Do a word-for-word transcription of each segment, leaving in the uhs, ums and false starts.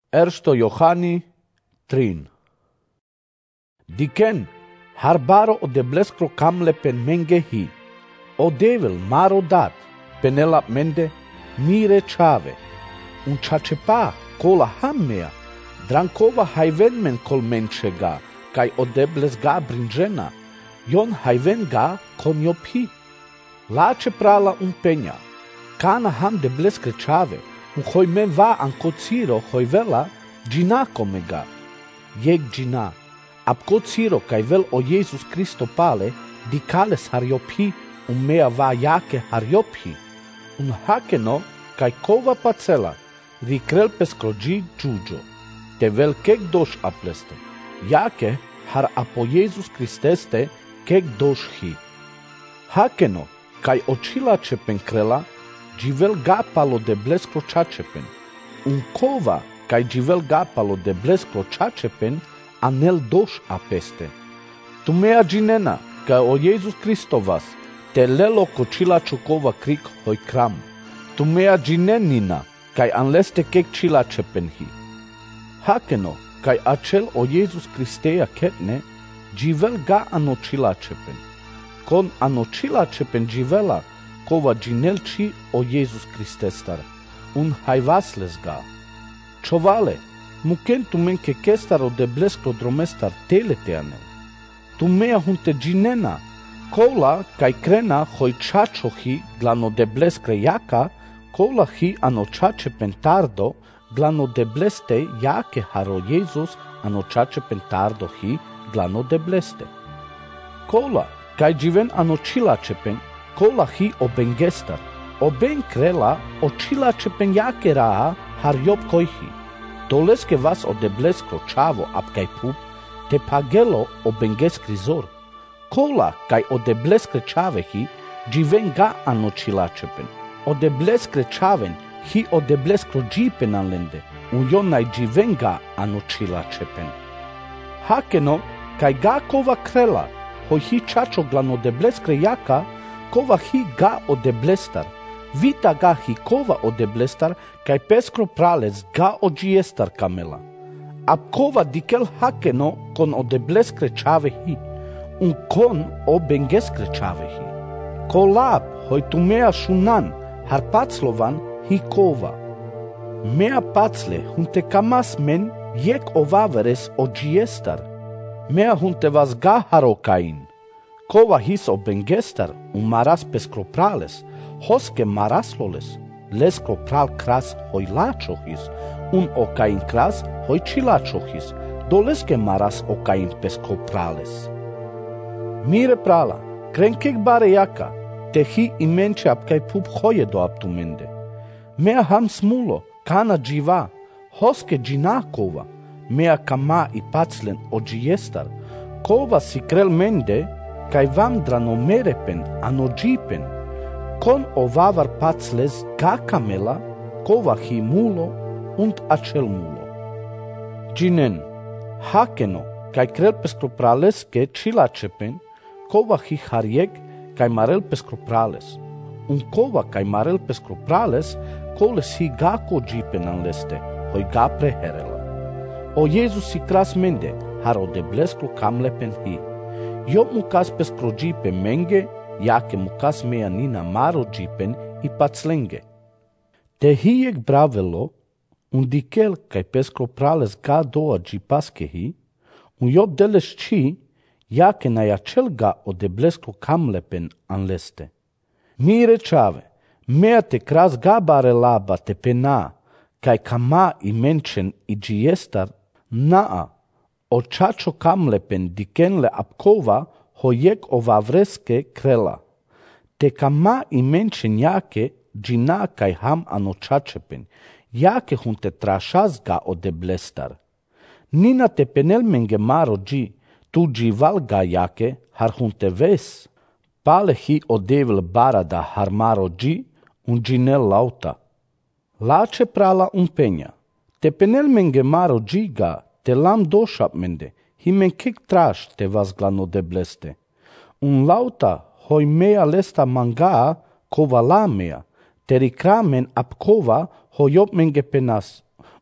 Ersto Iohanni trin. Diken, harbaro o de bleskro kamle pen menge hi. O devil maro dat, penela mende, mire chave. Un chachepa, kola hammea, drankova haiven men kol menchega, kai o debles ga brinjena, yon haiven ga konjopi. Lache prala un penja, kana ham de bleskre chave, un hoj me va anko ciro hoj vela, gina komega. Jeg gina, apko ciro kai vel o Jesus Cristo pale, di kales harjopi, un mea va jake harjopi, un hakeno kai kova pacela, rikrel peskroji džuđo, te vel kek doš apleste, jake har apo Jesus Kristeste kek doš hi. Hakeno kai očila čepen krela, dživel gapalo de bleskro čačepen, un kova kai dživel gapalo de bleskro čačepen, anel doš apeste. Tu mea džinena, kai o Jesus Kristo vas, te lelo kočila čukova krik hoj kram. Tu mea džinenina, kai anleste kek čila čepen hi. Hakeno, kai acel o Jesus Kristeja ketne, dživel ga ano čila čepen. Kon ano čila čepen dživela, kova džinelči o Jesus Kristestar, un hajvasles ga. Čovale, muken tu men ke kestar o de bleskro dromestar telete anel. Tu mea hunte džinena, kola kai krena hoj čačo hi glano de bleskre jaka, kola hi ano čače pentardo, glano de bleste jake haro Jesus ano čače pentardo hi glano de bleste. Kola, kai dživen ano čila čepen, kola hi o bengestar, o ben krela o čila čepen jake raa har job koj hi. Doleske vas o de bleskro čavo ap kai pup, te pagelo o bengeskri zor. Kola kai o de bleskre čave hi, dživen ga ano čila čepen. O de bleskre čaven hi o de bleskro džipen anlende, un jonaj dživen ga ano čila čepen. Hakeno, kai ga kova krela, hoj hi čačo glano de bleskre jaka, kova hi ga o de blestar, vita ga hi kova o de blestar, kai peskro prales ga o džiestar kamela. Ap kova dikel hakeno kon o de bleskre čave hi, un kon o bengeskre čave hi. Kolab hoj tu mea šunan, har paclovan hi kova. Mea pacle hunte kamas men jek ovaveres o džiestar. Mea hunte vas ga harokain. Kova his o bengestar un maras peskroprales, hoske marasloles, leskropral kras hoj lačohis, un okain kras hoj čilačohis, doleske maras okain peskroprales. Mire prala, krenkek bare jaka, te hi imenče apkai pup hoje do aptumende. Mea ham smulo, kana dživa, hoske džinakova, mea kama i paclen o džiestar, kova si krel mende, kai vam drano merepen ano džipen, kon ovavar pacles ga kamela, kova hi mulo und acel mulo. Džinen, hakeno, kai krel peskropraleske čilačepen, kova hi harjek, kai marel peskroprales. Un kova kai marel peskroprales, koles hi ga ko džipen anleste, hoj ga preherela. O Jesus si kras mende, haro de bleskro kamlepen hi. Jo mukas peskro džipen menge, jake mukas mea nina maro džipen i paclenge. Te hijek bravelo, un dikel kai peskroprales ga doa džipaske hi, un job deles chi, jake na jacel ga o de bleskro kamlepen anleste. Mire čave, mea te kras ga bare laba te pena, kai kama i menčen i džiestar, naa, o čačo kamlepen dikenle apkova hojek ova vreske krela. Te kama i menčen jake džina kai ham ano čačepen, jake hunte trašaz ga o de blestar. Nina te penel menge maro dži, tu džival ga jake har hunte ves. Pale hi o devil barada har maro dži, un džinel lauta. Lače prala un penja. Te penel menge maro dži ga, te lam došap mende, hi men kek traš te vas glano de bleste. Un lauta hoj mea lesta manga, kova la mea, te rikramen ap kova hojop menge penas,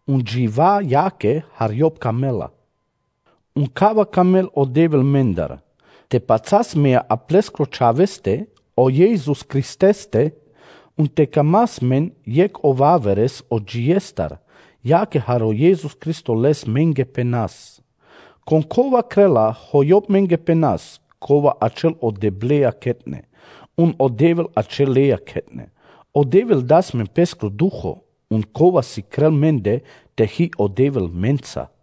un jiva jake hariop camela. Un cava camel o devil mendar, te pacas mea a plescro chaveste, o Jesus Christeste, un te camas men jek ovaveres o giestar, jake haro Jesus Christo les menge penas. Con cova crela hoiop menge penas, cova acel o deblea ketne, un o devil acelea ketne. O devil das men pescro ducho, un cova si crel mende te hi o devil mensa.